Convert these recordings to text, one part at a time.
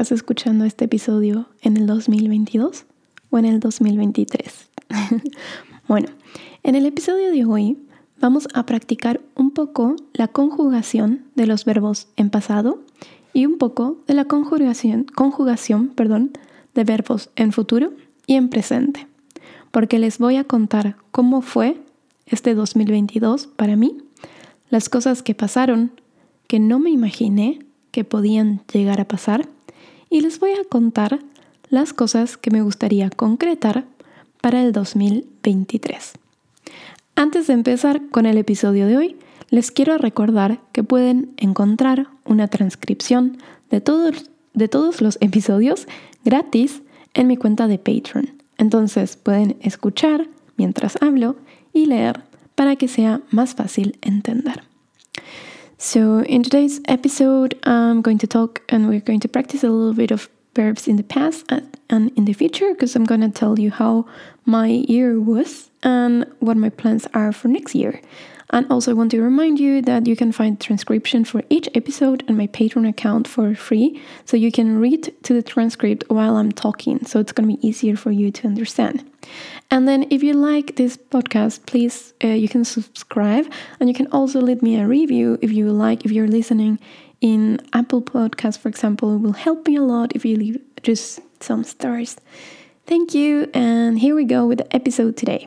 estás escuchando este episodio en el 2022 o en el 2023. Bueno, en el episodio de hoy vamos a practicar un poco la conjugación de los verbos en pasado y un poco de la conjugación, de verbos en futuro y en presente, porque les voy a contar cómo fue este 2022 para mí, las cosas que pasaron que no me imaginé que podían llegar a pasar, y les voy a contar las cosas que me gustaría concretar para el 2023. Antes de empezar con el episodio de hoy, les quiero recordar que pueden encontrar una transcripción de todos los episodios gratis en mi cuenta de Patreon. Entonces pueden escuchar mientras hablo y leer para que sea más fácil entender. So in today's episode, I'm going to talk and we're going to practice a little bit of verbs in the past and in the future, because I'm going to tell you how my year was and what my plans are for next year. And also I want to remind you that you can find transcription for each episode on my Patreon account for free, so you can read to the transcript while I'm talking, so it's going to be easier for you to understand. And then if you like this podcast, please, you can subscribe, and you can also leave me a review if you're listening in Apple Podcasts, for example. It will help me a lot if you leave just some stars. Thank you, and here we go with the episode today.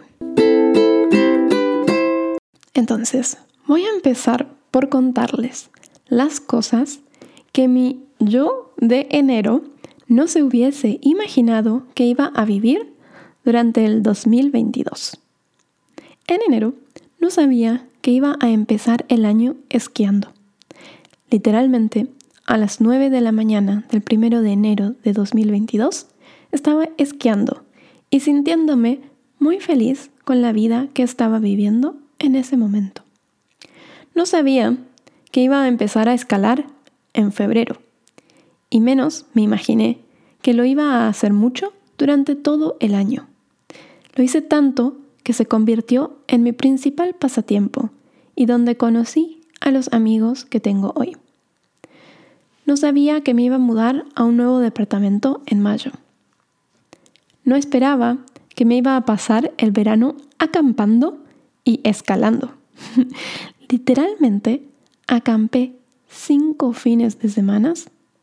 Entonces, voy a empezar por contarles las cosas que mi yo de enero no se hubiese imaginado que iba a vivir durante el 2022. En enero no sabía que iba a empezar el año esquiando. Literalmente, a las 9 de la mañana del 1 de enero de 2022, estaba esquiando y sintiéndome muy feliz con la vida que estaba viviendo en ese momento. No sabía que iba a empezar a escalar en febrero, y menos me imaginé que lo iba a hacer mucho durante todo el año. Lo hice tanto que se convirtió en mi principal pasatiempo y donde conocí a los amigos que tengo hoy. No sabía que me iba a mudar a un nuevo departamento en mayo. No esperaba que me iba a pasar el verano acampando y escalando. Literalmente acampé 5 fines de semana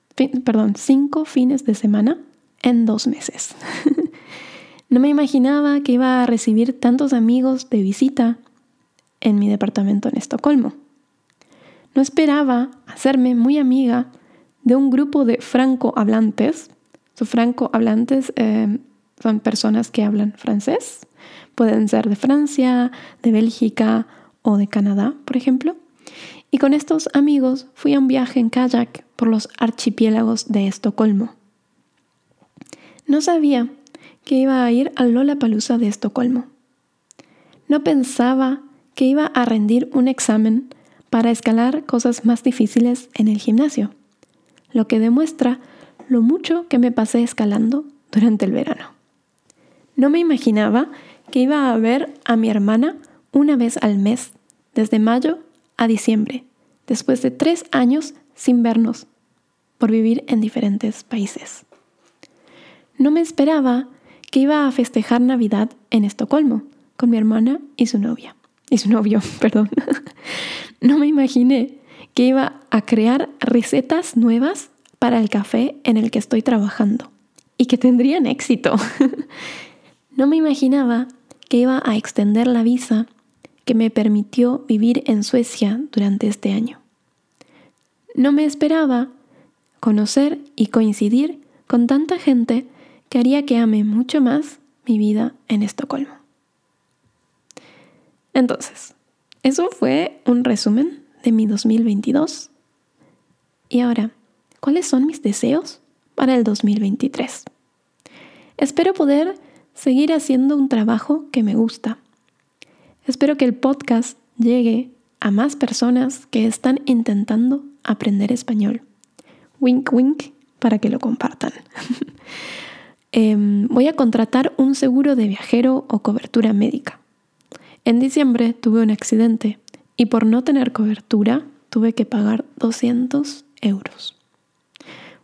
en 2 meses. No me imaginaba que iba a recibir tantos amigos de visita en mi departamento en Estocolmo. No esperaba hacerme muy amiga de un grupo de francohablantes. Francohablantes son personas que hablan francés. Pueden ser de Francia, de Bélgica o de Canadá, por ejemplo. Y con estos amigos fui a un viaje en kayak por los archipiélagos de Estocolmo. No sabía que iba a ir al Lollapalooza de Estocolmo. No pensaba que iba a rendir un examen para escalar cosas más difíciles en el gimnasio, lo que demuestra lo mucho que me pasé escalando durante el verano. No me imaginaba que iba a ver a mi hermana una vez al mes, desde mayo a diciembre, después de 3 años sin vernos, por vivir en diferentes países. No me esperaba que iba a festejar Navidad en Estocolmo, con mi hermana y su novio. No me imaginé que iba a crear recetas nuevas para el café en el que estoy trabajando, y que tendrían éxito. No me imaginaba que iba a extender la visa que me permitió vivir en Suecia durante este año. No me esperaba conocer y coincidir con tanta gente que haría que ame mucho más mi vida en Estocolmo. Entonces, eso fue un resumen de mi 2022. Y ahora, ¿cuáles son mis deseos para el 2023? Espero poder seguir haciendo un trabajo que me gusta. Espero que el podcast llegue a más personas que están intentando aprender español. Wink, wink, para que lo compartan. Voy a contratar un seguro de viajero o cobertura médica. En diciembre tuve un accidente y por no tener cobertura tuve que pagar 200 euros.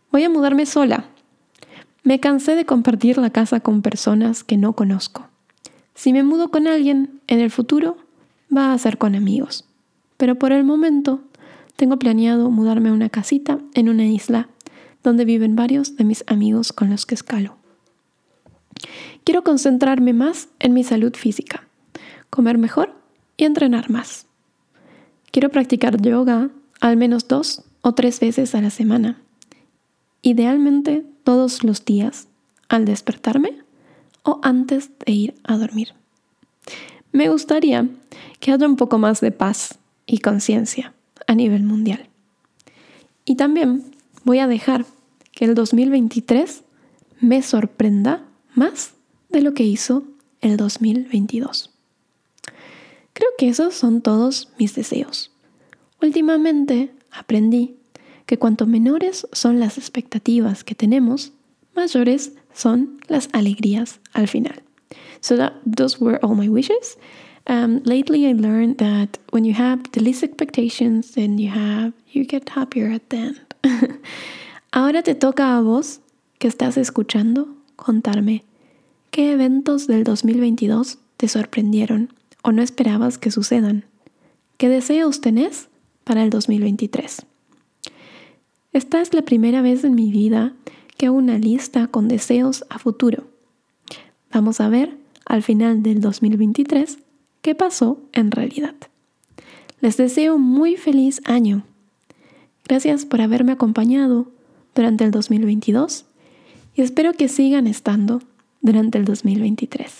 Voy a mudarme sola. Me cansé de compartir la casa con personas que no conozco. Si me mudo con alguien, en el futuro va a ser con amigos. Pero por el momento, tengo planeado mudarme a una casita en una isla donde viven varios de mis amigos con los que escalo. Quiero concentrarme más en mi salud física, comer mejor y entrenar más. Quiero practicar yoga al menos 2 o 3 veces a la semana. Idealmente todos los días, al despertarme o antes de ir a dormir. Me gustaría que haya un poco más de paz y conciencia a nivel mundial. Y también voy a dejar que el 2023 me sorprenda más de lo que hizo el 2022. Creo que esos son todos mis deseos. Últimamente aprendí que cuanto menores son las expectativas que tenemos, mayores son las alegrías al final. So those were all my wishes. Lately I learned that when you have the least expectations, then you get happier at the end. Ahora te toca a vos, que estás escuchando, contarme qué eventos del 2022 te sorprendieron o no esperabas que sucedan. ¿Qué deseos tenés para el 2023? Esta es la primera vez en mi vida que hago una lista con deseos a futuro. Vamos a ver al final del 2023 qué pasó en realidad. Les deseo muy feliz año. Gracias por haberme acompañado durante el 2022 y espero que sigan estando durante el 2023.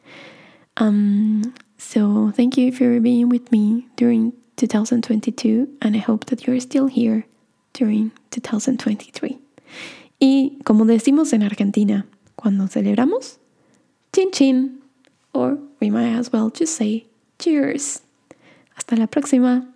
So thank you for being with me during 2022 and I hope that you're still here during 2023. Y como decimos en Argentina, cuando celebramos, chin chin, or we might as well just say cheers. Hasta la próxima.